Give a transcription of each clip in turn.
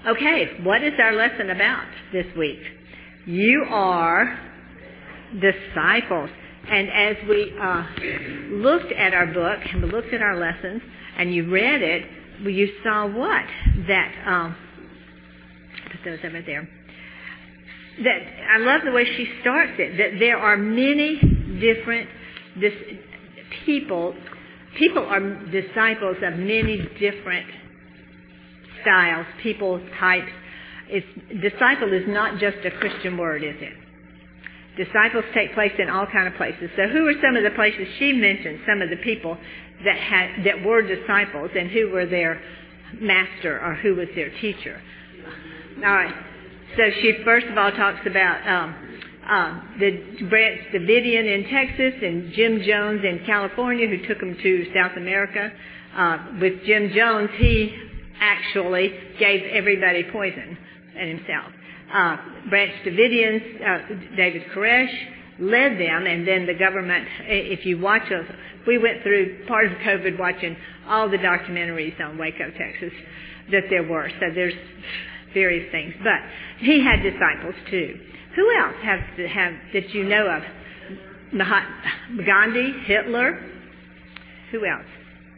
Okay, what is our lesson about this week? You are disciples. And as we looked at our book and we looked at our lessons and you read it, you saw what? That, put those over there. That I love the way she starts it, that there are many different people. People are disciples of many different styles, people, types. Disciple is not just a Christian word, is it? Disciples take place in all kinds of places. So who are some of the places she mentioned, some of the people that were disciples and who were their master or who was their teacher? All right. So she first of all talks about the Branch Davidian in Texas and Jim Jones in California who took them to South America. With Jim Jones, he actually gave everybody poison and himself. Branch Davidians, David Koresh led them, and then the government, if you watch us, we went through part of COVID watching all the documentaries on Waco, Texas, that there were. So there's various things. But he had disciples too. Who else have that you know of? Gandhi, Hitler. Who else?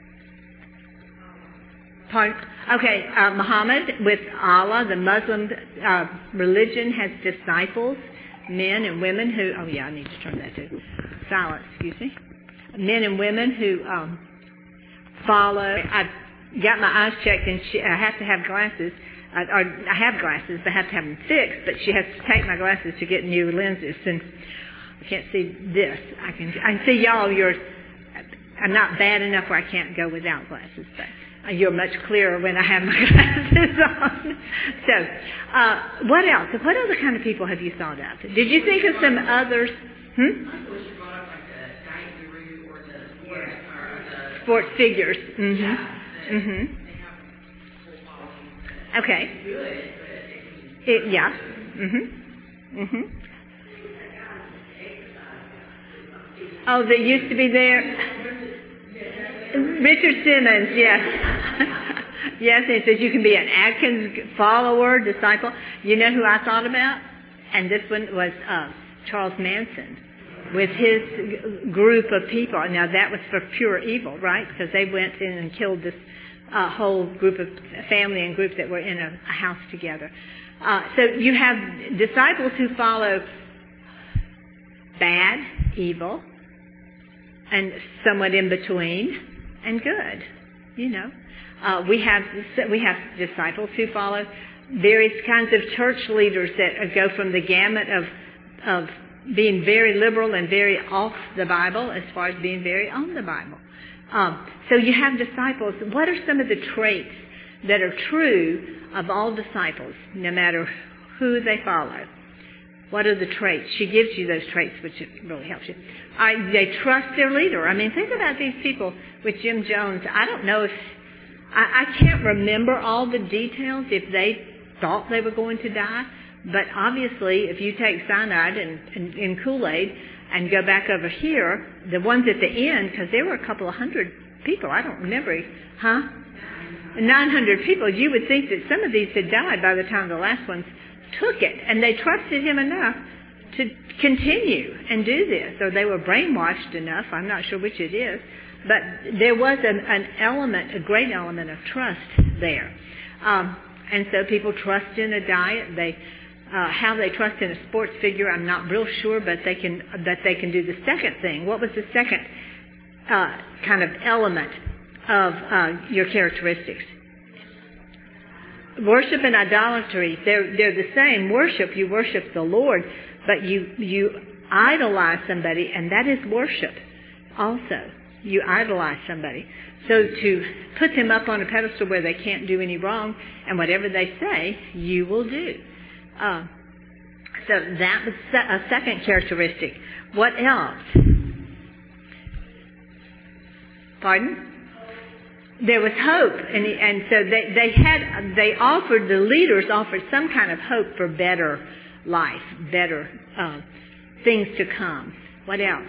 Okay, Muhammad with Allah, the Muslim religion has disciples, men and women who, oh yeah, I need to turn that to silence, excuse me. Men and women who follow. I got my eyes checked and I have to have glasses. I have glasses, but I have to have them fixed, but she has to take my glasses to get new lenses, and I can't see this. I can see y'all. I'm not bad enough where I can't go without glasses, but you're much clearer when I have my glasses on. So, what else? What other kind of people have you thought of? Did you think of some others? Sports figures. Mm-hmm. Mm-hmm. Okay. Yeah. Mm-hmm. Mm-hmm. Oh, they used to be there. Richard Simmons, yes. Yes, he says you can be an Atkins follower, disciple. You know who I thought about? And this one was Charles Manson with his group of people. Now that was for pure evil, right? Because they went in and killed this whole group of family and group that were in a house together. So you have disciples who follow bad, evil, and somewhat in between, and good. You know, we have disciples who follow various kinds of church leaders that go from the gamut of being very liberal and very off the Bible as far as being very on the Bible. So you have disciples. What are some of the traits that are true of all disciples, no matter who they follow? What are the traits? She gives you those traits, which really helps you. They trust their leader. I mean, think about these people with Jim Jones. I don't know if... I can't remember all the details if they thought they were going to die. But obviously, if you take cyanide and Kool-Aid and go back over here, the ones at the end, because there were a couple of hundred people. I don't remember. 900 people. You would think that some of these had died by the time the last ones took it, and they trusted him enough to continue and do this. So they were brainwashed enough, I'm not sure which it is, but there was an element, a great element of trust there. And so people trust in a diet. How they trust in a sports figure, I'm not real sure, but they can do the second thing. What was the second kind of element of your characteristics? Worship and idolatry, they're the same. Worship, you worship the Lord, but you idolize somebody, and that is worship also. You idolize somebody. So to put them up on a pedestal where they can't do any wrong, and whatever they say, you will do. So that was a second characteristic. What else? Pardon? There was hope, and so the leaders offered some kind of hope for better life, better things to come. What else?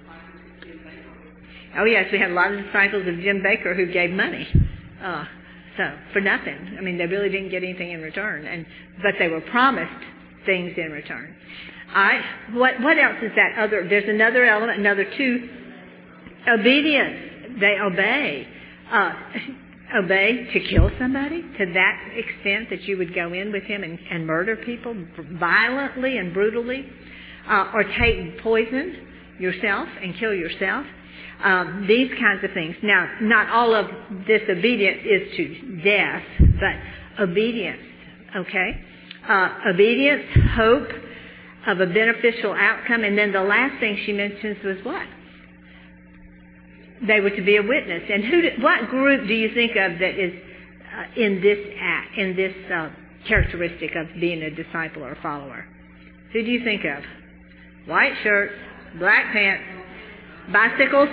Oh yes, we had a lot of disciples of Jim Baker who gave money. So, for nothing. I mean, they really didn't get anything in return, but they were promised things in return. All right. What else is that other? There's another element, another two. Obedience. They obey. Obey to kill somebody to that extent that you would go in with him and murder people violently and brutally, or take poison yourself and kill yourself. These kinds of things. Now, not all of disobedience is to death, but obedience, okay? Obedience, hope of a beneficial outcome, and then the last thing she mentions was what? They were to be a witness. And what group do you think of that is in this characteristic of being a disciple or a follower? Who do you think of? White shirts, black pants, bicycles.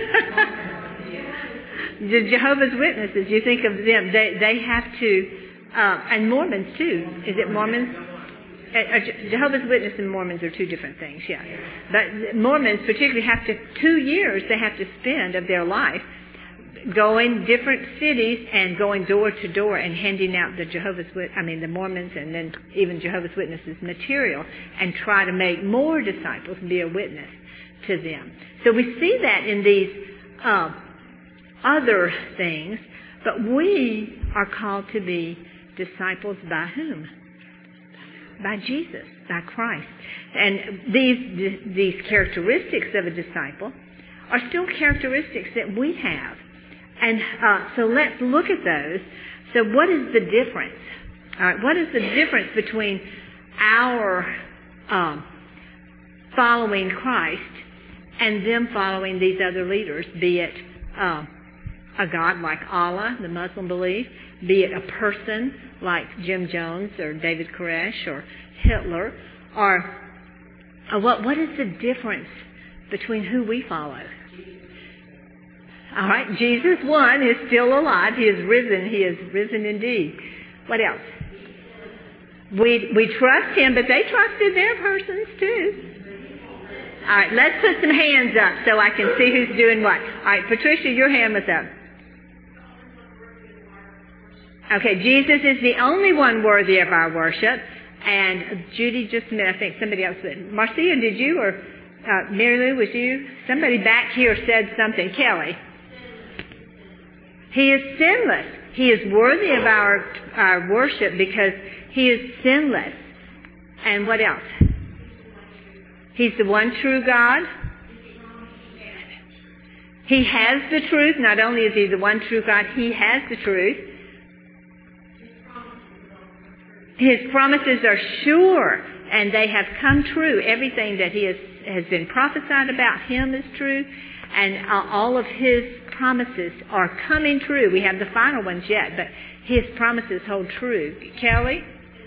The Jehovah's Witnesses, you think of them, they have to, and Mormons too. Is it Mormons? Jehovah's Witnesses and Mormons are two different things, yeah. But Mormons particularly have to, 2 years they have to spend of their life going different cities and going door to door and handing out the Mormons and then even Jehovah's Witnesses material and try to make more disciples and be a witness to them. So we see that in these other things, but we are called to be disciples by whom? By Jesus, by Christ. And these characteristics of a disciple are still characteristics that we have. And so let's look at those. So what is the difference? What is the difference between our following Christ and them following these other leaders, be it a God like Allah, the Muslim belief, be it a person like Jim Jones or David Koresh or Hitler, or what is the difference between who we follow? All right, Jesus, one, is still alive. He is risen. He is risen indeed. What else? We trust him, but they trusted their persons too. All right, let's put some hands up so I can see who's doing what. All right, Patricia, your hand was up. Okay, Jesus is the only one worthy of our worship. And Judy, just a minute, I think somebody else did. Marcia, did you? Or Mary Lou, was you? Somebody back here said something. Kelly. He is sinless. He is worthy of our worship because he is sinless. And what else? He's the one true God. He has the truth. Not only is he the one true God, he has the truth. His promises are sure, and they have come true. Everything that he has been prophesied about him is true, and all of his promises are coming true. We have the final ones yet, but his promises hold true. Kelly?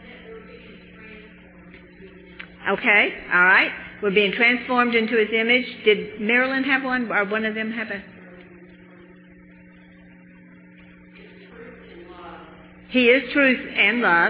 Okay, all right. We're being transformed into his image. Did Marilyn have one, or one of them have a? He is truth and love.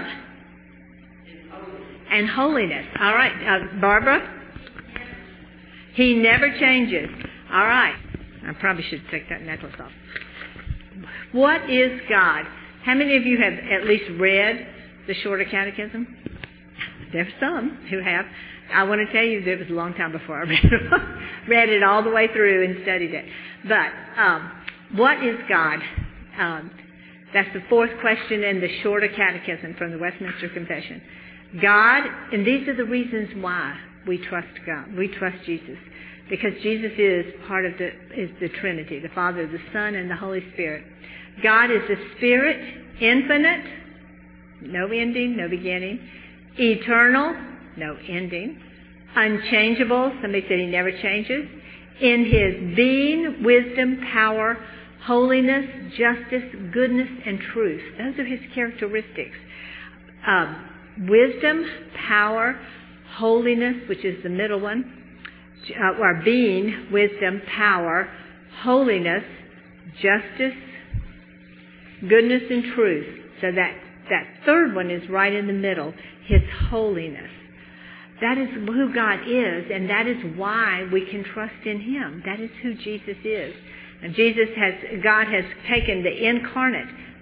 And holiness. All right, Barbara? He never changes. All right. I probably should take that necklace off. What is God? How many of you have at least read the Shorter Catechism? There's some who have. I want to tell you, it was a long time before I read it all the way through and studied it. But what is God? That's the fourth question in the Shorter Catechism from the Westminster Confession. God, and these are the reasons why we trust God. We trust Jesus. Because Jesus is part of the Trinity, the Father, the Son, and the Holy Spirit. God is the Spirit, infinite, no ending, no beginning, eternal, no ending, unchangeable, somebody said he never changes, in his being, wisdom, power, holiness, justice, goodness, and truth. Those are his characteristics. Wisdom, power, holiness, which is the middle one, or being, wisdom, power, holiness, justice, goodness, and truth. So that third one is right in the middle, his holiness. That is who God is, and that is why we can trust in him. That is who Jesus is. And God has taken the incarnate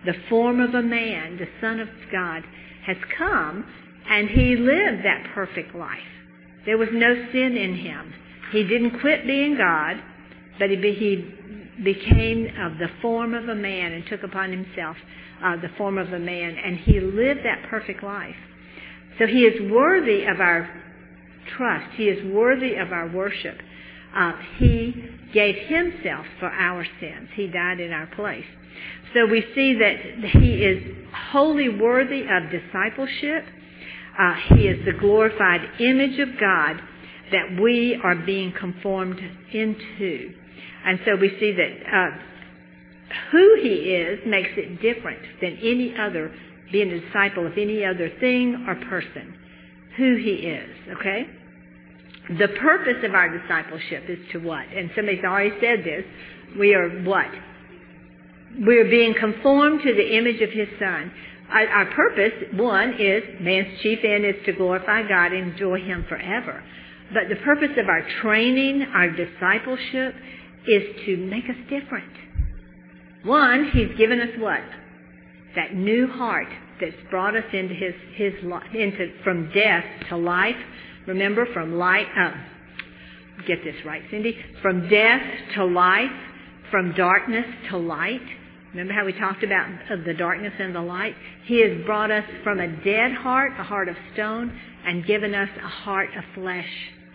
the form of a man, the Son of God, has come, and he lived that perfect life. There was no sin in him. He didn't quit being God, but he became of the form of a man and took upon himself the form of a man, and he lived that perfect life. So he is worthy of our trust. He is worthy of our worship. He gave himself for our sins. He died in our place. So we see that he is wholly worthy of discipleship. He is the glorified image of God that we are being conformed into. And so we see that who he is makes it different than any other, being a disciple of any other thing or person. Who he is, okay? The purpose of our discipleship is to what? And somebody's already said this. We are what? We are being conformed to the image of his Son. Our purpose, one, is man's chief end is to glorify God and enjoy him forever. But the purpose of our training, our discipleship, is to make us different. One, he's given us what? That new heart that's brought us into from death to life. Remember, from light, get this right, Cindy. From death to life, from darkness to light. Remember how we talked about the darkness and the light? He has brought us from a dead heart, a heart of stone, and given us a heart of flesh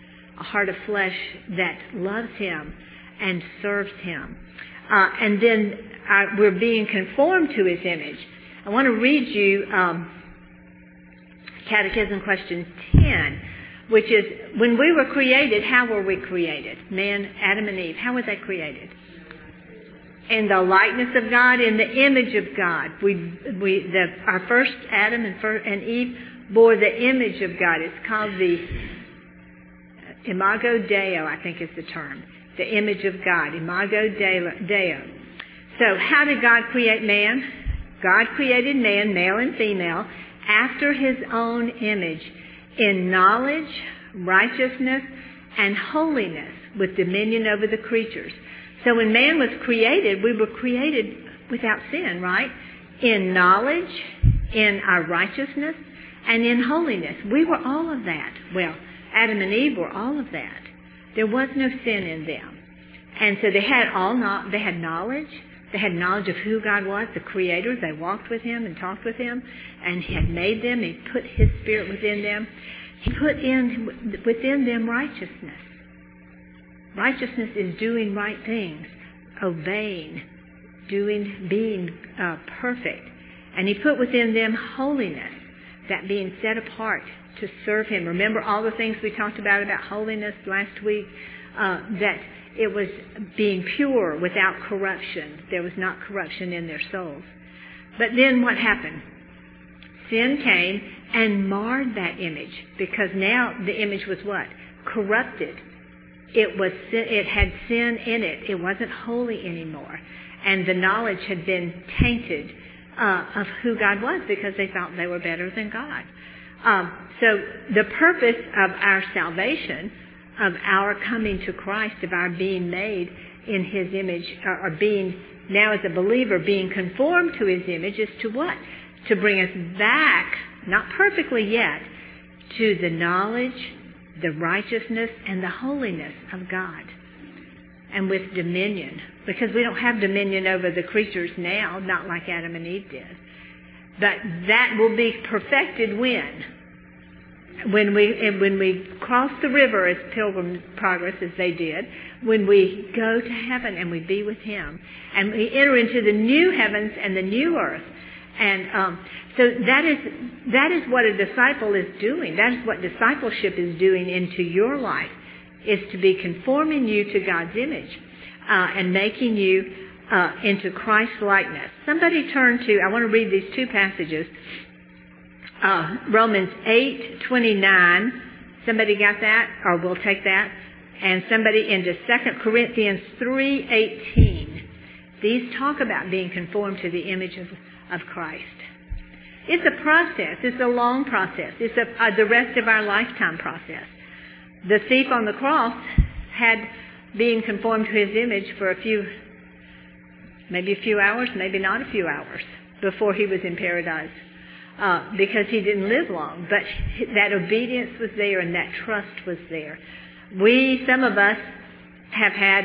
that loves him and serves him. And then we're being conformed to his image. I want to read you Catechism question 10, which is, when we were created, how were we created? Man, Adam and Eve, how were they created? In the likeness of God, in the image of God. Our first Adam and Eve bore the image of God. It's called the Imago Dei, I think is the term. The image of God, Imago Dei. So how did God create man? God created man, male and female, after his own image, in knowledge, righteousness, and holiness, with dominion over the creatures. So when man was created, we were created without sin, right? In knowledge, in our righteousness, and in holiness. We were all of that. Well, Adam and Eve were all of that. There was no sin in them. And so they had knowledge. They had knowledge of who God was, the Creator. They walked with him and talked with him, and he had made them. He put his Spirit within them. He put within them righteousness. Righteousness is doing right things, obeying, being perfect. And he put within them holiness, that being set apart to serve him. Remember all the things we talked about holiness last week? That it was being pure without corruption. There was not corruption in their souls. But then what happened? Sin came and marred that image, because now the image was what? Corrupted. It had sin in it. It wasn't holy anymore. And the knowledge had been tainted of who God was, because they thought they were better than God. So the purpose of our salvation, of our coming to Christ, of our being made in his image, or being now as a believer being conformed to his image, is to what? To bring us back, not perfectly yet, to the knowledge, the righteousness, and the holiness of God. And with dominion. Because we don't have dominion over the creatures now, not like Adam and Eve did. But that will be perfected when? When we cross the river as pilgrim progress, as they did, when we go to heaven and we be with him, and we enter into the new heavens and the new earth. And so that is what a disciple is doing. That is what discipleship is doing into your life, is to be conforming you to God's image and making you into Christ's likeness. Somebody turn to, I want to read these two passages. Romans 8:29. Somebody got that? Or we'll take that. And somebody into 2 Corinthians 3:18. These talk about being conformed to the image of Christ. It's a process. It's a long process. It's the rest of our lifetime process. The thief on the cross had being conformed to his image for maybe a few hours, maybe not a few hours. before he was in paradise because he didn't live long. But that obedience was there and that trust was there. Some of us, have had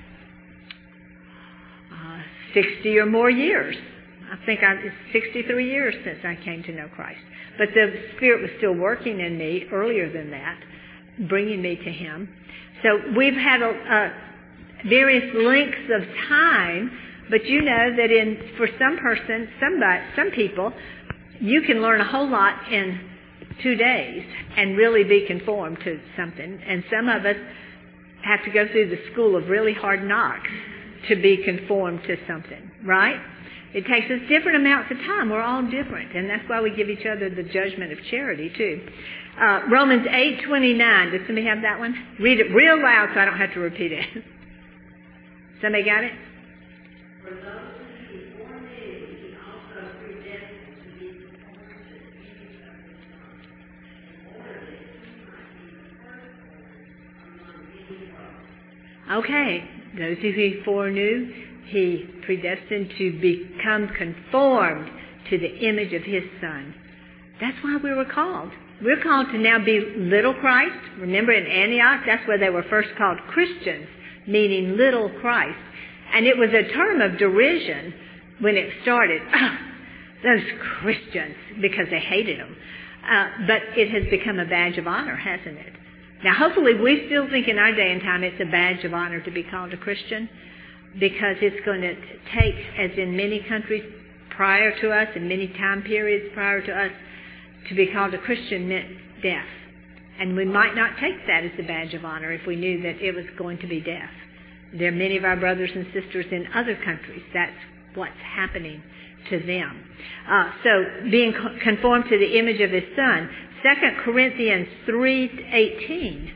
60 or more years. I think it's 63 years since I came to know Christ. But the Spirit was still working in me earlier than that, bringing me to Him. So we've had various lengths of time, but you know that for some people, you can learn a whole lot in 2 days and really be conformed to something. And some of us have to go through the school of really hard knocks to be conformed to something, right? It takes us different amounts of time. We're all different, and that's why we give each other the judgment of charity, too. Romans 8:29. Does somebody have that one? Read it real loud so I don't have to repeat it. Somebody got it? For those who he foreknew, he also predestined to be conformed to the image of his Son, in order that he might be the firstborn among many brothers. Okay. Those who he foreknew, he predestined to become conformed to the image of his Son. That's why we were called. We're called to now be little Christ. Remember in Antioch, that's where they were first called Christians, meaning little Christ. And it was a term of derision when it started. Oh, those Christians, because they hated them. But it has become a badge of honor, hasn't it? Now, hopefully, we still think in our day and time it's a badge of honor to be called a Christian, because it's going to take, as in many countries prior to us and many time periods prior to us, to be called a Christian meant death. And we might not take that as a badge of honor if we knew that it was going to be death. There are many of our brothers and sisters in other countries. That's what's happening to them. So being conformed to the image of his Son. 2 Corinthians 3:18.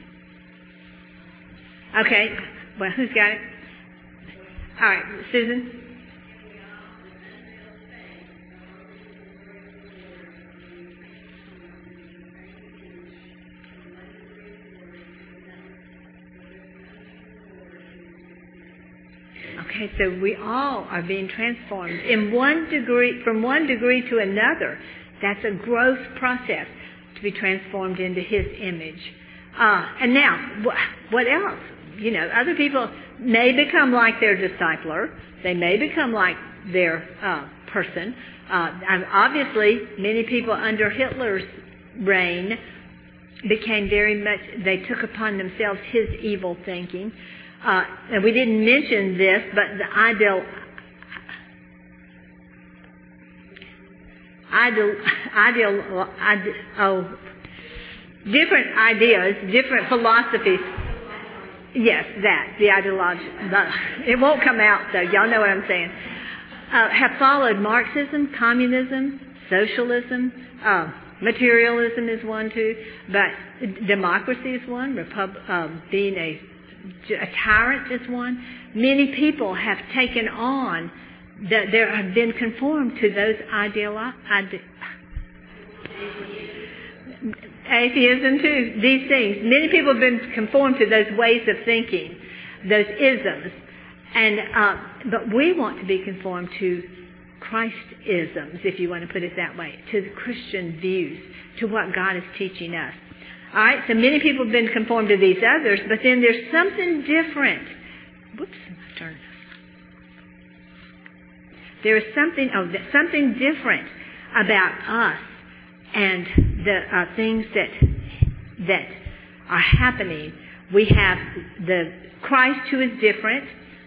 Okay, well, who's got it? All right, Susan. Okay, so we all are being transformed in from one degree to another. That's a growth process to be transformed into his image. And now, what else? You know, other people may become like their discipler. They may become like their person. And obviously, many people under Hitler's reign became they took upon themselves his evil thinking. And we didn't mention this, but the different ideas, different philosophies. Yes, the ideology. It won't come out, though. Y'all know what I'm saying. Have followed Marxism, communism, socialism. Materialism is one, too. But democracy is one. Being a tyrant is one. Many people have taken on, that there have been conformed to those atheism too, these things. Many people have been conformed to those ways of thinking, those isms. But we want to be conformed to Christ-isms, if you want to put it that way, to the Christian views, to what God is teaching us. All right, so many people have been conformed to these others, but then there's something different. Whoops, my turn. There is something different about us and the things that are happening. We have the Christ who is different.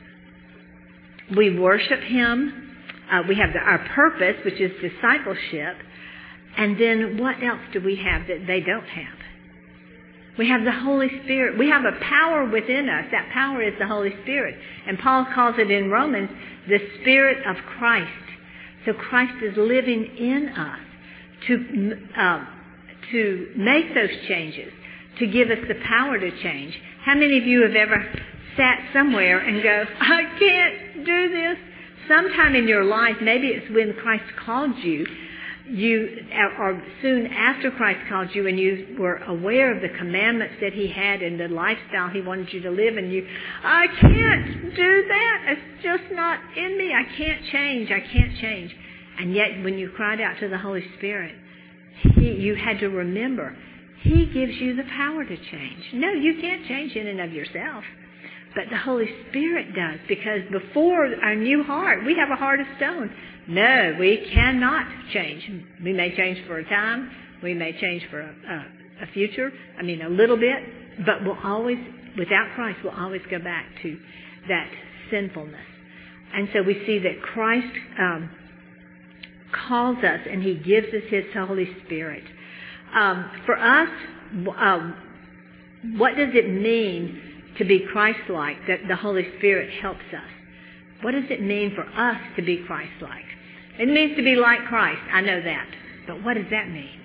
We worship Him. We have our purpose, which is discipleship. And then what else do we have that they don't have? We have the Holy Spirit. We have a power within us. That power is the Holy Spirit. And Paul calls it in Romans the Spirit of Christ. So Christ is living in us to make those changes, to give us the power to change. How many of you have ever sat somewhere and go, I can't do this? Sometime in your life, maybe it's when Christ called you, or soon after Christ called you and you were aware of the commandments that He had and the lifestyle He wanted you to live, and I can't do that. It's just not in me. I can't change. And yet when you cried out to the Holy Spirit, you had to remember, He gives you the power to change. No, you can't change in and of yourself. But the Holy Spirit does, because before our new heart, we have a heart of stone. No, we cannot change. We may change for a time. We may change for a future. A little bit. But we'll always, without Christ, we'll always go back to that sinfulness. And so we see that Christ calls us and He gives us His Holy Spirit. For us, what does it mean to be Christ-like, that the Holy Spirit helps us? What does it mean for us to be Christ-like? It means to be like Christ. I know that. But what does that mean?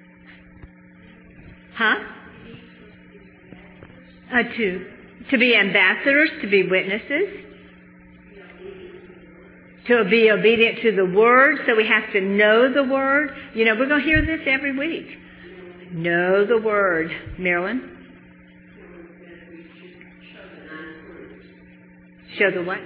To be ambassadors, to be witnesses, to be obedient to the Word. So we have to know the Word. We're going to hear this every week. Know the Word. Marilyn? Show the what?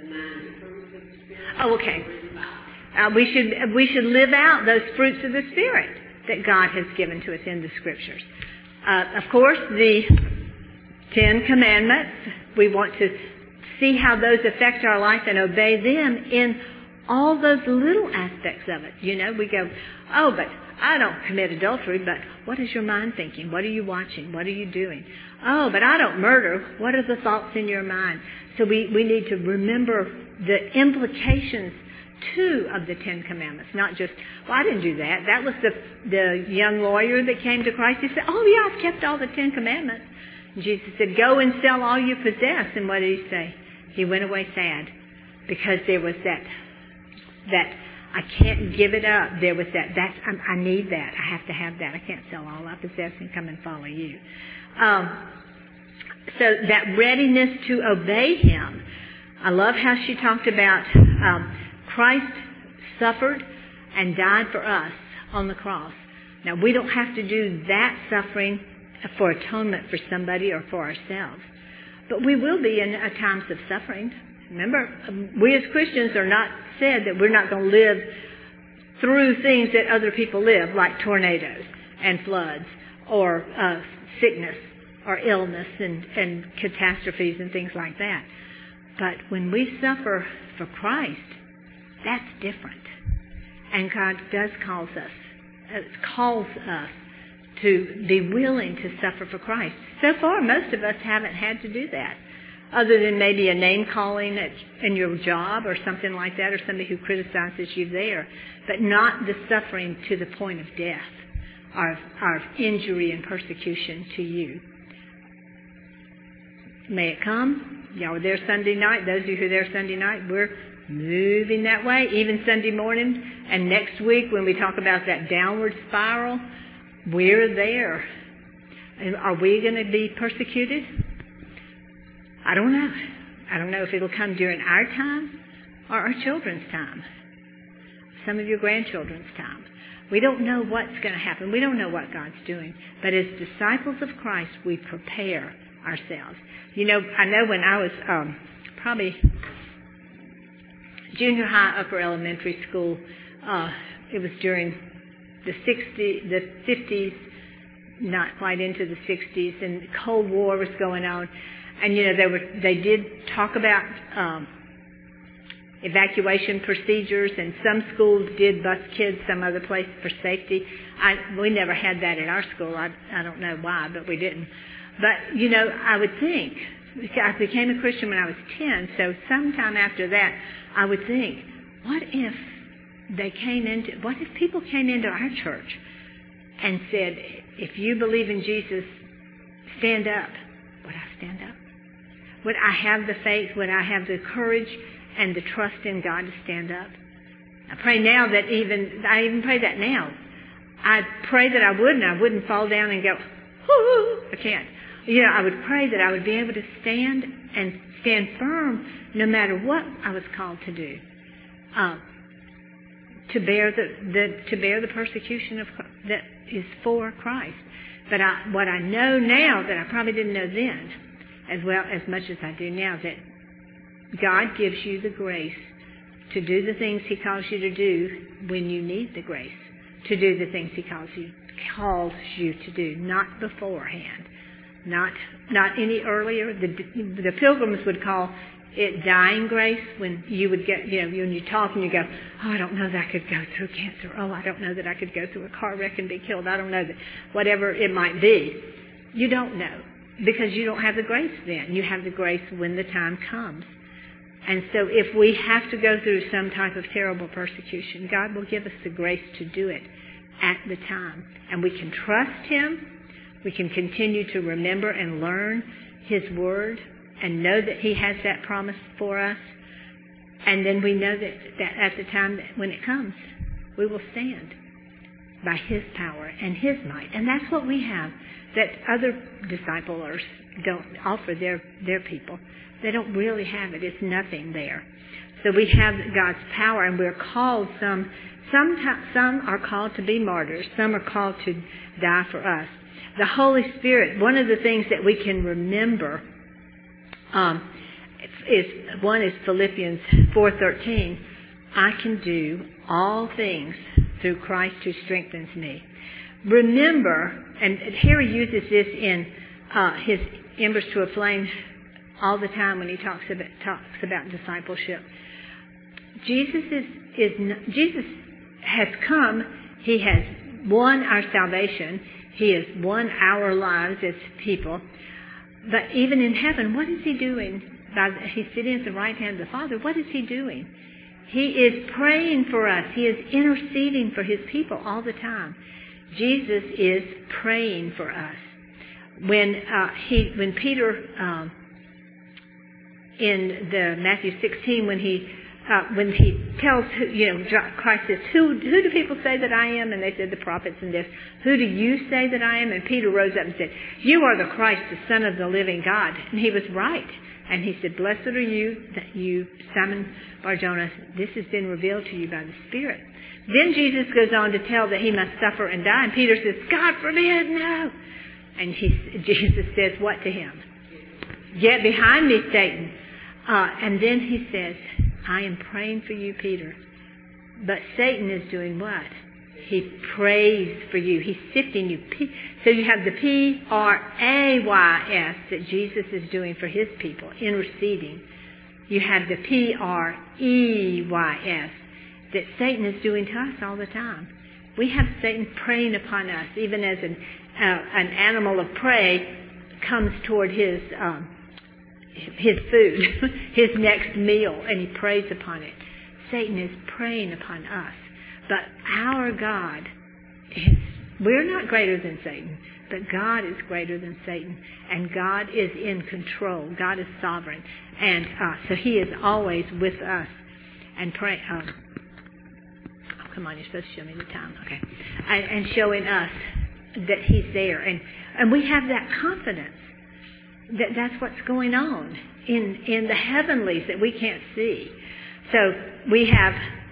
Oh, okay. We should live out those fruits of the Spirit that God has given to us in the Scriptures. Of course, the 10 Commandments, we want to see how those affect our life and obey them in all those little aspects of it. We go, oh, but I don't commit adultery, but what is your mind thinking? What are you watching? What are you doing? Oh, but I don't murder. What are the thoughts in your mind? So we need to remember the implications, too, of the 10 Commandments. Not just, well, I didn't do that. That was the young lawyer that came to Christ. He said, oh, yeah, I've kept all the 10 Commandments. And Jesus said, go and sell all you possess. And what did He say? He went away sad, because there was that I can't give it up. There was I need that. I have to have that. I can't sell all I possess and come and follow you. So that readiness to obey Him. I love how she talked about Christ suffered and died for us on the cross. Now, we don't have to do that suffering for atonement for somebody or for ourselves. But we will be in times of suffering. Remember, we as Christians are not said that we're not going to live through things that other people live, like tornadoes and floods or sickness or illness and catastrophes and things like that. But when we suffer for Christ, that's different. And God does calls us to be willing to suffer for Christ. So far, most of us haven't had to do that, other than maybe a name calling in your job or something like that, or somebody who criticizes you there, but not the suffering to the point of death, our injury and persecution to you. May it come. Y'all were there Sunday night. Those of you who were there Sunday night, we're moving that way, even Sunday morning. And next week, when we talk about that downward spiral, we're there. And are we going to be persecuted? I don't know. I don't know if it'll come during our time or our children's time. Some of your grandchildren's time. We don't know what's going to happen. We don't know what God's doing. But as disciples of Christ, we prepare ourselves. I know when I was probably junior high, upper elementary school, it was during the 50s, not quite into the 60s, and the Cold War was going on. And, they did talk about evacuation procedures, and some schools did bus kids some other place for safety. We never had that at our school. I don't know why, but we didn't. But, I would think, I became a Christian when I was 10, so sometime after that, I would think, what if people came into our church and said, if you believe in Jesus, stand up. Would I stand up? Would I have the faith? Would I have the courage and the trust in God to stand up? I pray now that I even pray that now. I pray that I wouldn't fall down and go, whoo, I can't. I would pray that I would be able to stand firm no matter what I was called to do. To bear the persecution that is for Christ. But what I know now that I probably didn't know then, as well as much as I do now, that God gives you the grace to do the things He calls you to do when you need the grace to do the things He calls you to do, not beforehand, not any earlier. The Pilgrims would call it dying grace, when you would get, when you talk and you go, oh, I don't know that I could go through cancer. Oh, I don't know that I could go through a car wreck and be killed. I don't know that, whatever it might be. You don't know, because you don't have the grace then. You have the grace when the time comes. And so if we have to go through some type of terrible persecution, God will give us the grace to do it at the time. And we can trust Him. We can continue to remember and learn His Word and know that He has that promise for us. And then we know that at the time when it comes, we will stand by His power and His might. And that's what we have that other disciplers don't offer their people. They don't really have it. It's nothing there. So we have God's power, and we're called, some are called to be martyrs. Some are called to die for us. The Holy Spirit, one of the things that we can remember is Philippians 4:13. I can do all things through Christ who strengthens me. Remember, and Harry uses this in his Embers to a Flame all the time when he talks about discipleship. Jesus has come. He has won our salvation. He has won our lives as people. But even in heaven, what is He doing? He's sitting at the right hand of the Father. What is He doing? He is praying for us. He is interceding for His people all the time. Jesus is praying for us. When Peter, in the Matthew 16, when he tells, Christ says, who do people say that I am? And they said, the prophets and this. Who do you say that I am? And Peter rose up and said, you are the Christ, the Son of the living God. And he was right. And he said, blessed are you, Simon Bar-Jonah. This has been revealed to you by the Spirit. Then Jesus goes on to tell that He must suffer and die. And Peter says, God forbid, no. And Jesus says what to him? Get behind me, Satan. And then He says, I am praying for you, Peter. But Satan is doing what? He prays for you. He's sifting you. So you have the Prays that Jesus is doing for His people, interceding. You have the Preys that Satan is doing to us all the time. We have Satan preying upon us, even as an animal of prey comes toward his food, his next meal, and he preys upon it. Satan is preying upon us. But our God we're not greater than Satan, but God is greater than Satan, and God is in control. God is sovereign, and so He is always with us. And pray. Oh, come on, you're supposed to show me the time. Okay, and showing us that He's there, and we have that confidence that that's what's going on in the heavenlies that we can't see. So we have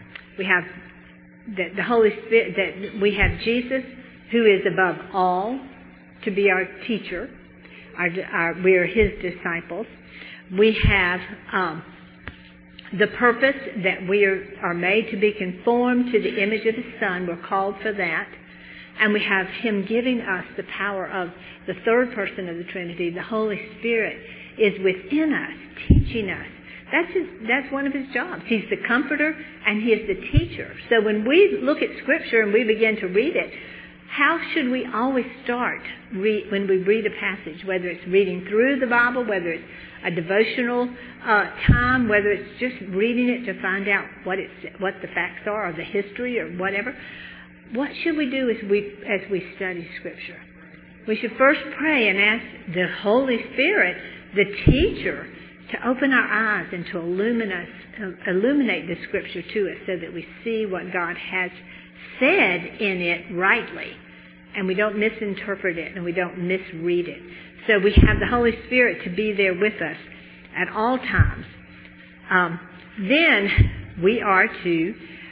the Holy Spirit, that we have Jesus, who is above all, to be our teacher. We are His disciples. We have the purpose that we are made to be conformed to the image of His Son. We're called for that. And we have Him giving us the power of the third person of the Trinity. The Holy Spirit is within us, teaching us. That's one of His jobs. He's the comforter and He is the teacher. So when we look at Scripture and we begin to read it, how should we always start when we read a passage, whether it's reading through the Bible, whether it's a devotional time, whether it's just reading it to find out what the facts are or the history or whatever? What should we do as we study Scripture? We should first pray and ask the Holy Spirit, the teacher, to open our eyes and to illuminate the Scripture to us so that we see what God has said in it rightly, and we don't misinterpret it and we don't misread it. So we have the Holy Spirit to be there with us at all times. Then we are to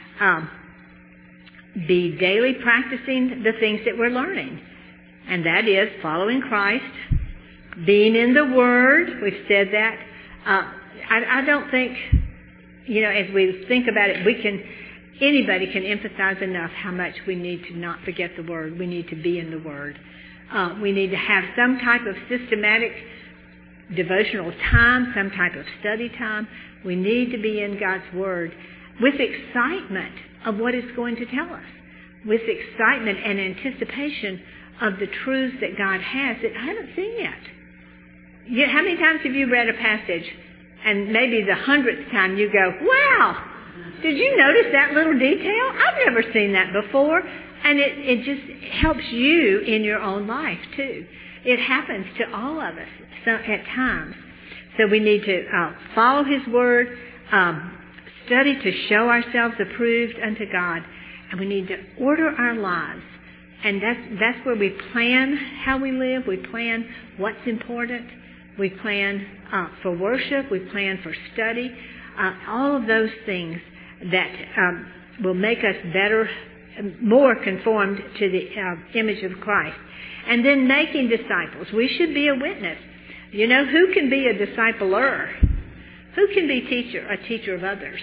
be daily practicing the things that we're learning, and that is following Christ, being in the Word. We've said that. I don't think as we think about it, anybody can emphasize enough how much we need to not forget the Word. We need to be in the Word. We need to have some type of systematic devotional time, some type of study time. We need to be in God's Word with excitement of what it's going to tell us, with excitement and anticipation of the truths that God has that I haven't seen yet. How many times have you read a passage and maybe the 100th time you go, wow, did you notice that little detail? I've never seen that before. And it just helps you in your own life too. It happens to all of us at times. So we need to follow His Word, study to show ourselves approved unto God, and we need to order our lives. And that's where we plan how we live. We plan what's important. We plan for worship. We plan for study. All of those things that will make us better, more conformed to the image of Christ. And then making disciples. We should be a witness. Who can be a discipler? Who can be a teacher of others?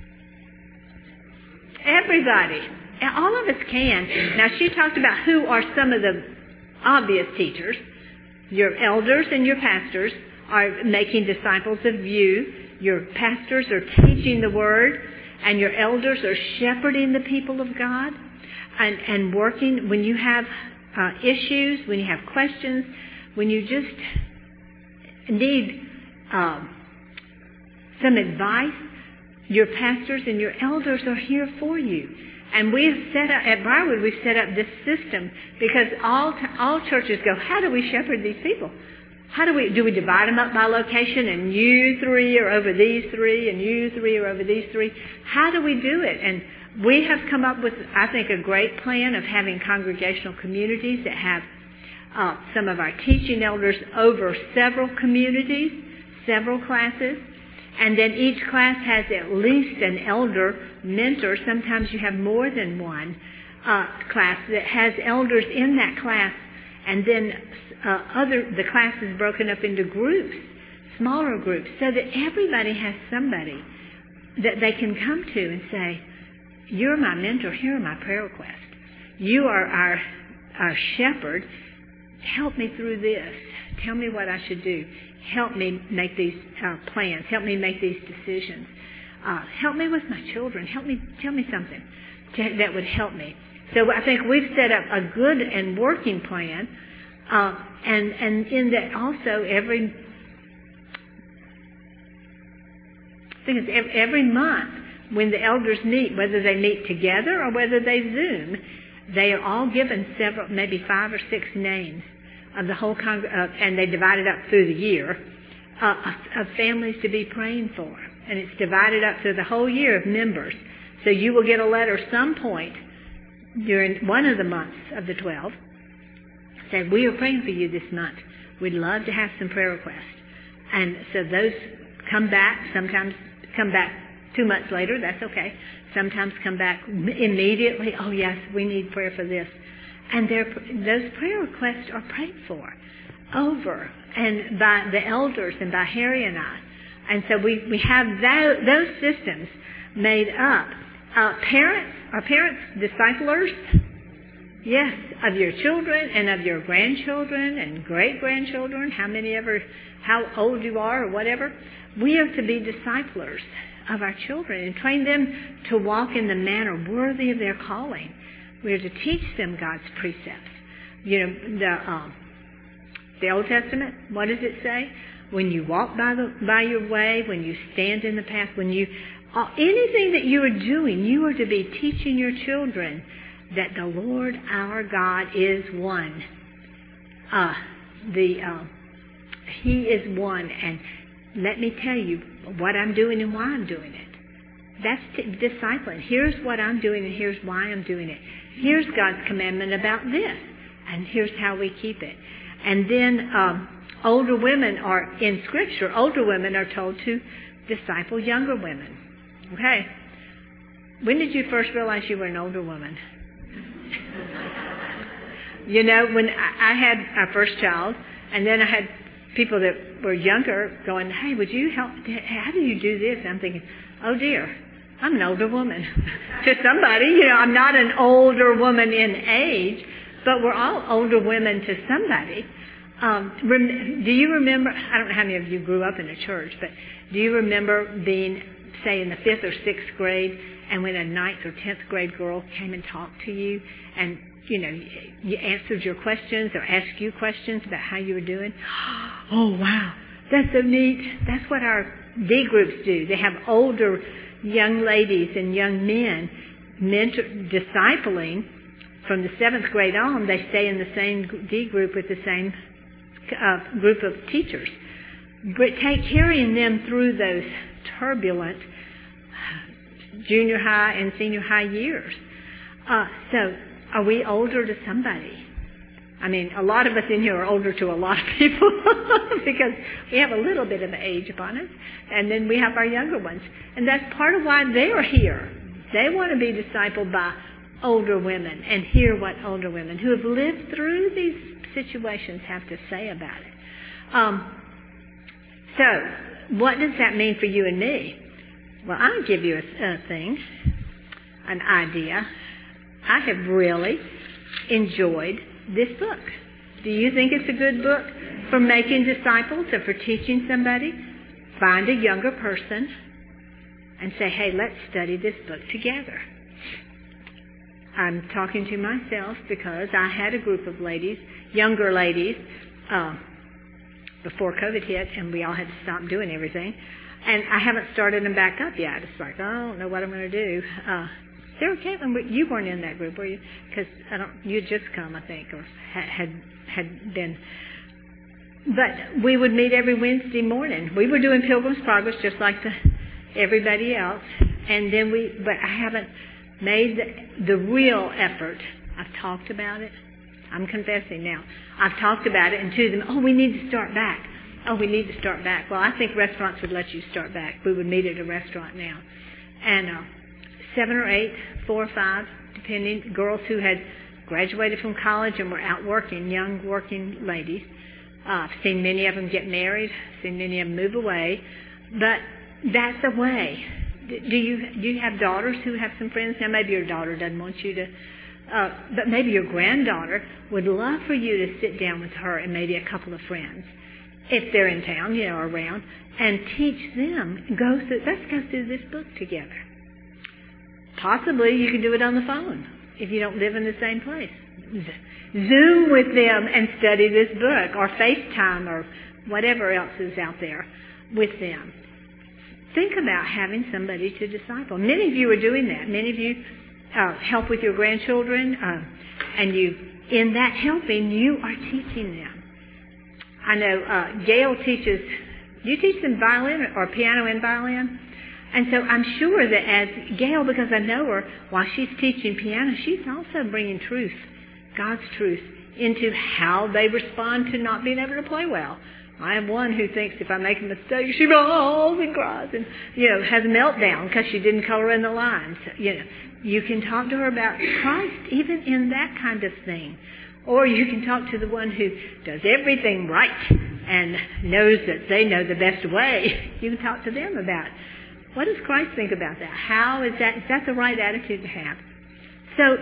Everybody. All of us can. Now, she talked about who are some of the obvious teachers. Your elders and your pastors are making disciples of you. Your pastors are teaching the Word, and your elders are shepherding the people of God and working when you have issues, when you have questions, when you just need some advice. Your pastors and your elders are here for you. And we've set up, at Briarwood, we've set up this system because all churches go, how do we shepherd these people? Do we divide them up by location and you three are over these three and you three are over these three? How do we do it? And we have come up with, I think, a great plan of having congregational communities that have some of our teaching elders over several communities, several classes. And then each class has at least an elder mentor. Sometimes you have more than one class that has elders in that class. And then the class is broken up into groups, smaller groups, so that everybody has somebody that they can come to and say, you're my mentor, here are my prayer requests. You are our shepherd. Help me through this. Tell me what I should do. Help me make these plans. Help me make these decisions. Help me with my children. Tell me something that would help me. So I think we've set up a good and working plan. And in that also every month when the elders meet, whether they meet together or whether they Zoom, they are all given maybe 5 or 6 names of the whole and they divide it up through the year of families to be praying for. And it's divided up through the whole year of members. So you will get a letter some point during one of the months of the 12 saying, we are praying for you this month. We'd love to have some prayer requests. And so those come back, sometimes come back 2 months later, that's okay. Sometimes come back immediately, oh yes, we need prayer for this. And those prayer requests are prayed for over and by the elders and by Harry and I. And so we have those systems made up. Are parents disciplers? Yes, of your children and of your grandchildren and great-grandchildren, how old you are or whatever. We are to be disciplers of our children and train them to walk in the manner worthy of their calling. We are to teach them God's precepts. The Old Testament, what does it say? When you walk by your way, when you stand in the path, anything that you are doing, you are to be teaching your children that the Lord our God is one. He is one, and let me tell you what I'm doing and why I'm doing it. That's discipline. Here's what I'm doing and here's why I'm doing it. Here's God's commandment about this, and here's how we keep it. And then older women are, in Scripture, older women are told to disciple younger women. Okay? When did you first realize you were an older woman? When I had our first child, and then I had people that were younger going, hey, would you help? How do you do this? And I'm thinking, oh dear, I'm an older woman to somebody. I'm not an older woman in age, but we're all older women to somebody. Do you remember, I don't know how many of you grew up in a church, but do you remember being, say, in the 5th or 6th grade, and when a 9th or 10th grade girl came and talked to you, and, you answered your questions or asked you questions about how you were doing? Oh, wow, that's so neat. That's what our D groups do. They have older young ladies and young men discipling from the 7th grade on. They stay in the same D group with the same group of teachers, but carrying them through those turbulent junior high and senior high years. So are we older to somebody? I mean, a lot of us in here are older to a lot of people because we have a little bit of age upon us, and then we have our younger ones. And that's part of why they are here. They want to be discipled by older women and hear what older women who have lived through these situations have to say about it. So, what does that mean for you and me? Well, I'll give you an idea. I have really enjoyed this book. Do you think it's a good book for making disciples or for teaching somebody? Find a younger person and say, hey, let's study this book together. I'm talking to myself because I had a group of ladies, younger ladies, before COVID hit, and we all had to stop doing everything. And I haven't started them back up yet. It's like, I don't know what I'm going to do. Sarah Caitlin, you weren't in that group, were you? Because you'd just come, I think, or had been. But we would meet every Wednesday morning. We were doing Pilgrim's Progress just like everybody else. And then but I haven't made the real effort. I've talked about it. I'm confessing now. I've talked about it, and to them, we need to start back. We need to start back. Well, I think restaurants would let you start back. We would meet at a restaurant now. And 7 or 8, 4 or 5, depending, girls who had graduated from college and were out working, young working ladies. I've seen many of them get married, seen many of them move away. But that's a way. Do you have daughters who have some friends? Now, maybe your daughter doesn't want you to, but maybe your granddaughter would love for you to sit down with her and maybe a couple of friends, if they're in town, around, and teach them. Let's go through this book together. Possibly you can do it on the phone if you don't live in the same place. Zoom with them and study this book, or FaceTime, or whatever else is out there with them. Think about having somebody to disciple. Many of you are doing that. Many of you help with your grandchildren, and in that helping, you are teaching them. I know Gail teaches. Do you teach them violin or piano and violin? And so I'm sure that as Gail, because I know her, while she's teaching piano, she's also bringing truth, God's truth, into how they respond to not being able to play well. I have one who thinks if I make a mistake, she bawls and cries and, has a meltdown because she didn't color in the lines. You can talk to her about Christ even in that kind of thing. Or you can talk to the one who does everything right and knows that they know the best way. You can talk to them about what does Christ think about that? How is that the right attitude to have? So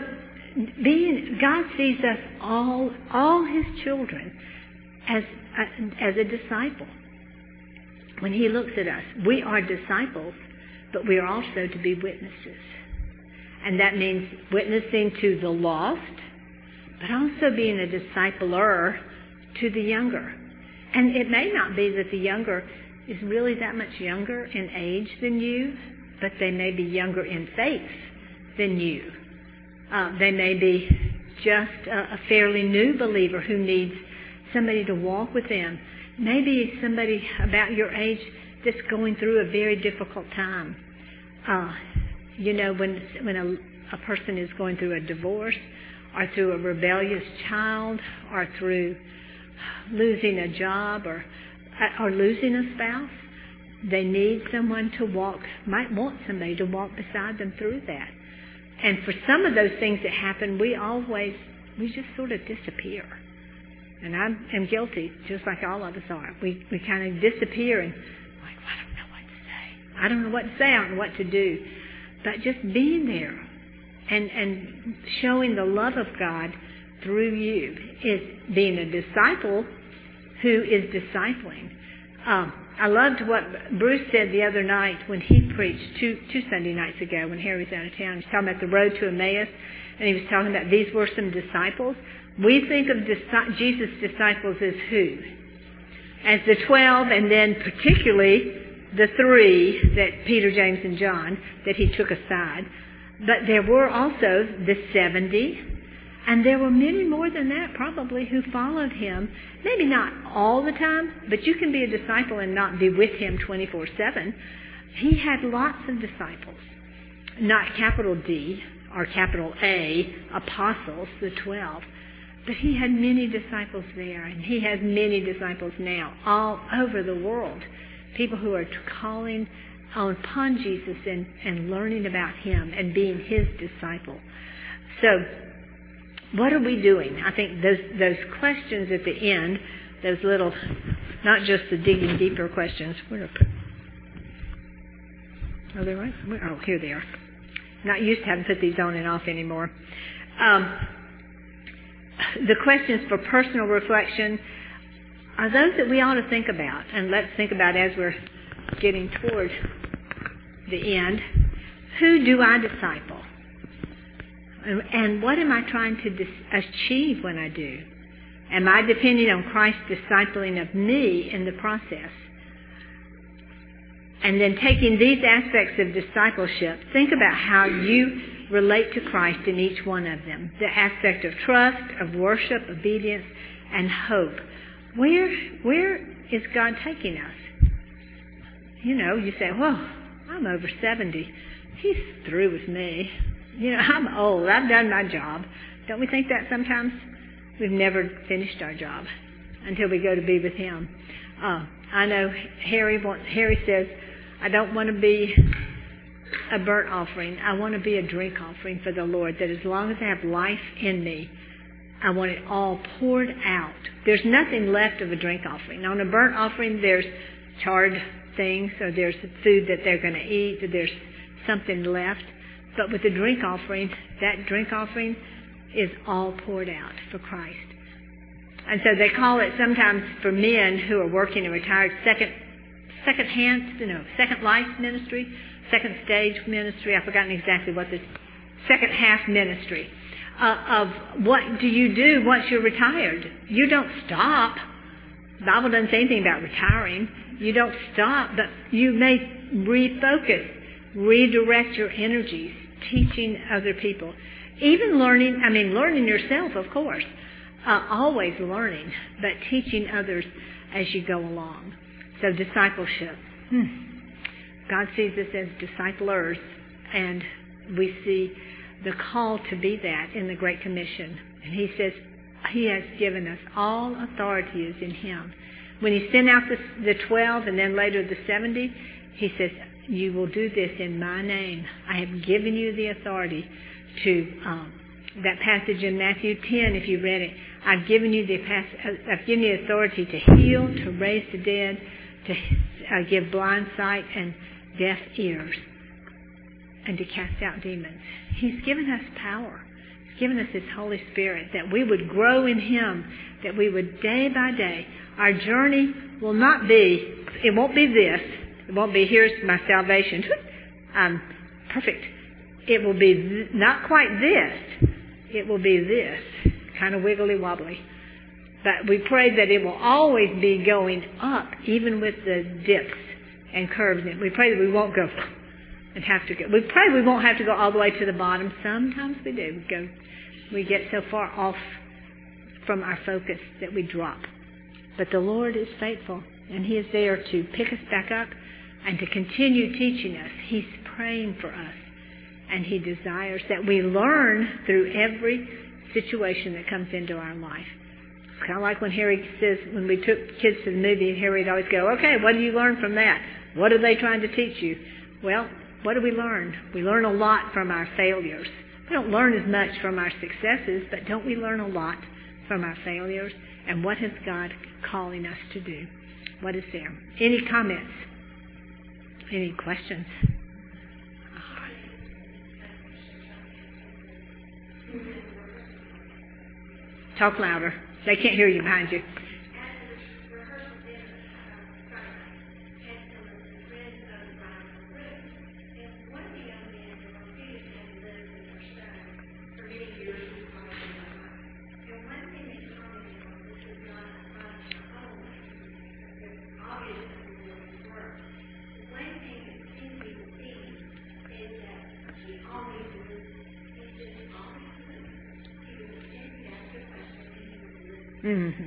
God sees us all His children as a disciple. When He looks at us, we are disciples, but we are also to be witnesses. And that means witnessing to the lost, but also being a discipler to the younger. And it may not be that the younger is really that much younger in age than you, but they may be younger in faith than you. They may be just a fairly new believer who needs somebody to walk with them. Maybe somebody about your age that's going through a very difficult time. When a person is going through a divorce, or through a rebellious child, or through losing a job, or losing a spouse, they need someone to might want somebody to walk beside them through that. And for some of those things that happen, we just sort of disappear. And I am guilty, just like all of us are. We kind of disappear and like, I don't know what to say. I don't know what to say. I don't know what to do. But just being there and showing the love of God through you is being a disciple who is discipling. I loved what Bruce said the other night when he preached two Sunday nights ago when Harry was out of town. He was talking about the road to Emmaus, and he was talking about these were some disciples. We think of Jesus' disciples as who? As the 12, and then particularly the 3 that Peter, James, and John that he took aside. But there were also the 70, and there were many more than that probably who followed him. Maybe not all the time, but you can be a disciple and not be with him 24/7. He had lots of disciples, not capital D or capital A, apostles, the 12. But he had many disciples there, and he has many disciples now all over the world. People who are calling upon Jesus and learning about him and being his disciple. So, what are we doing? I think those questions at the end, those little, not just the digging deeper questions. Are they right? Oh, here they are. Not used to having put these on and off anymore. The questions for personal reflection are those that we ought to think about. And let's think about as we're getting toward the end. Who do I disciple? And what am I trying to achieve when I do? Am I depending on Christ's discipling of me in the process? And then taking these aspects of discipleship, think about how you relate to Christ in each one of them. The aspect of trust, of worship, obedience, and hope. Where is God taking us? You know, you say, well, I'm over 70. He's through with me. You know, I'm old. I've done my job. Don't we think that sometimes? We've never finished our job until we go to be with him. I know Harry says, I don't want to be a burnt offering. I want to be a drink offering for the Lord, that as long as I have life in me, I want it all poured out. There's nothing left of a drink offering. On a burnt offering, there's charred things, or there's food that they're going to eat, or there's something left. But with the drink offering, that drink offering is all poured out for Christ. And so they call it sometimes for men who are working and retired second life ministry, second stage ministry. I've forgotten exactly what this second half ministry of what do you do once you're retired? You don't stop. The Bible doesn't say anything about retiring. You don't stop, but you may refocus, redirect your energies, teaching other people. Even learning yourself, of course. Always learning, but teaching others as you go along. So discipleship. God sees us as disciplers, and we see the call to be that in the Great Commission. And he says he has given us all authority is in him. When he sent out the 12 and then later the 70, he says, you will do this in my name. I have given you the authority to, that passage in Matthew 10, if you read it, I've given you authority to heal, to raise the dead, to give blind sight and deaf ears, and to cast out demons. He's given us power. He's given us His Holy Spirit, that we would grow in Him, that we would day by day. Our journey will not be, it won't be this. It won't be, here's my salvation. I'm perfect. It will be not quite this. It will be this. Kind of wiggly wobbly. But we pray that it will always be going up, even with the dips and curves. We pray that we won't go and have to go. We pray we won't have to go all the way to the bottom. Sometimes we do. We get so far off from our focus that we drop. But the Lord is faithful, and He is there to pick us back up and to continue teaching us. He's praying for us, and He desires that we learn through every situation that comes into our life. It's kind of like when Harry says, when we took kids to the movie, Harry'd always go, okay, what do you learn from that? What are they trying to teach you? Well, what do we learn? We learn a lot from our failures. We don't learn as much from our successes, but don't we learn a lot from our failures? And what is God calling us to do? What is there? Any comments? Any questions? Talk louder. They can't hear you behind you. Mm-hmm.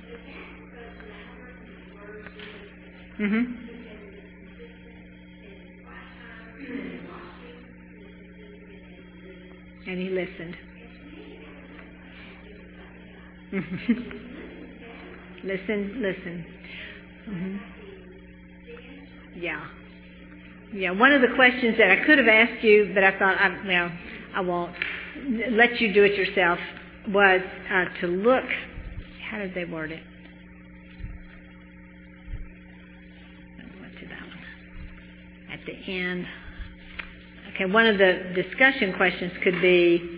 Mm-hmm. And he listened. Listen. Mm-hmm. Yeah. One of the questions that I could have asked you, but I thought, I won't let you do it yourself, was to look. How did they word it? I went to that one. At the end. Okay, one of the discussion questions could be,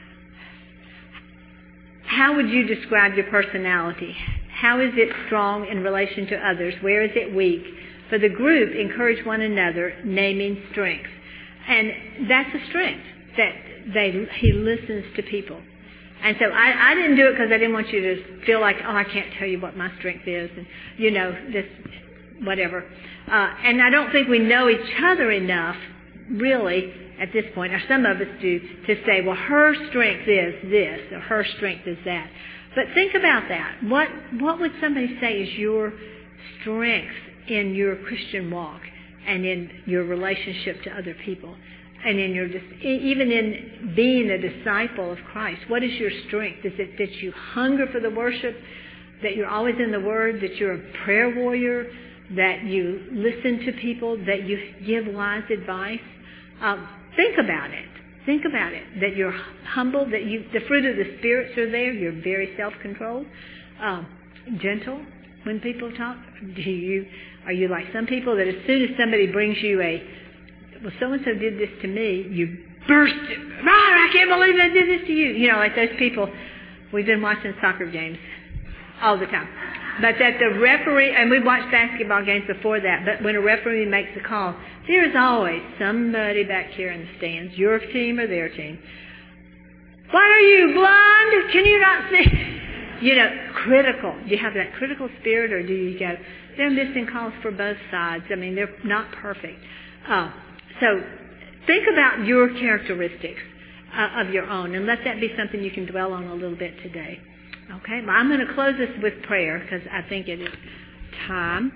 how would you describe your personality? How is it strong in relation to others? Where is it weak? For the group, encourage one another, naming strengths. And that's a strength, that he listens to people. And so I didn't do it because I didn't want you to feel like, I can't tell you what my strength is, and, this, whatever. And I don't think we know each other enough, really, at this point, or some of us do, to say, well, her strength is this, or her strength is that. But think about that. What would somebody say is your strength in your Christian walk and in your relationship to other people? And even in being a disciple of Christ, what is your strength? Is it that you hunger for the worship, that you're always in the Word, that you're a prayer warrior, that you listen to people, that you give wise advice? Think about it. Think about it. That you're humble, that the fruit of the spirits are there. You're very self-controlled, gentle when people talk. Are you like some people that as soon as somebody brings you well, so-and-so did this to me, you burst. I can't believe they did this to you. Like those people. We've been watching soccer games all the time. But that the referee, and we've watched basketball games before that, but when a referee makes a call, there is always somebody back here in the stands, your team or their team. What are you, blind? Can you not see? Critical. Do you have that critical spirit, or do you go, they're missing calls for both sides. I mean, they're not perfect. So think about your characteristics of your own, and let that be something you can dwell on a little bit today. Okay? Well, I'm going to close this with prayer because I think it is time.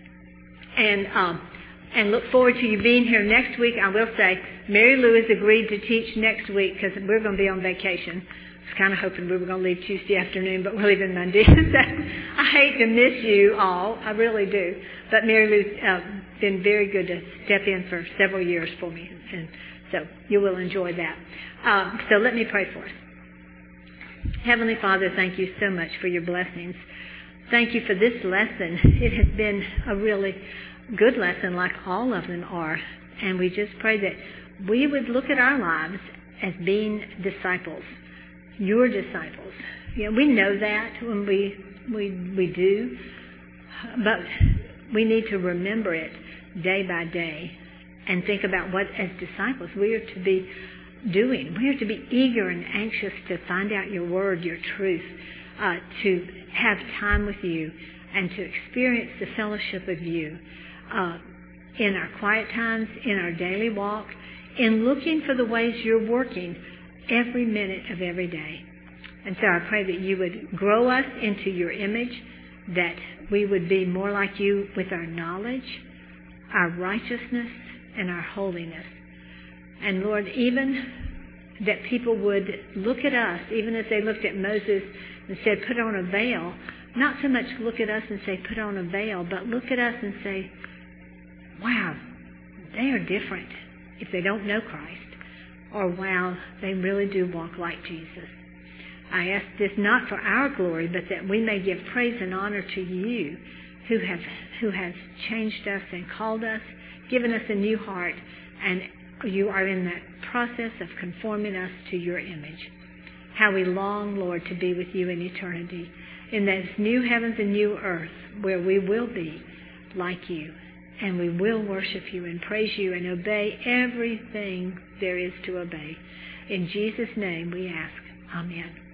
And look forward to you being here next week. I will say, Mary Lou has agreed to teach next week because we're going to be on vacation. I was kind of hoping we were going to leave Tuesday afternoon, but we're leaving Monday. So I hate to miss you all. I really do. But Mary Lou's been very good to step in for several years for me. And so you will enjoy that. So let me pray for us. Heavenly Father, thank you so much for your blessings. Thank you for this lesson. It has been a really good lesson, like all of them are. And we just pray that we would look at our lives as being disciples, your disciples. We know that when we do, but we need to remember it day by day and think about what, as disciples, we are to be doing. We are to be eager and anxious to find out your word, your truth, to have time with you and to experience the fellowship of you in our quiet times, in our daily walk, in looking for the ways you're working every minute of every day. And so I pray that you would grow us into your image, that we would be more like you with our knowledge, our righteousness, and our holiness. And Lord, even that people would look at us, even as they looked at Moses and said, put on a veil, not so much look at us and say, put on a veil, but look at us and say, wow, they are different if they don't know Christ. Or wow, they really do walk like Jesus. I ask this not for our glory, but that we may give praise and honor to you, who has changed us and called us, given us a new heart, and you are in that process of conforming us to your image. How we long, Lord, to be with you in eternity, in those new heavens and new earth, where we will be like you, and we will worship you and praise you and obey everything there is to obey. In Jesus' name we ask. Amen.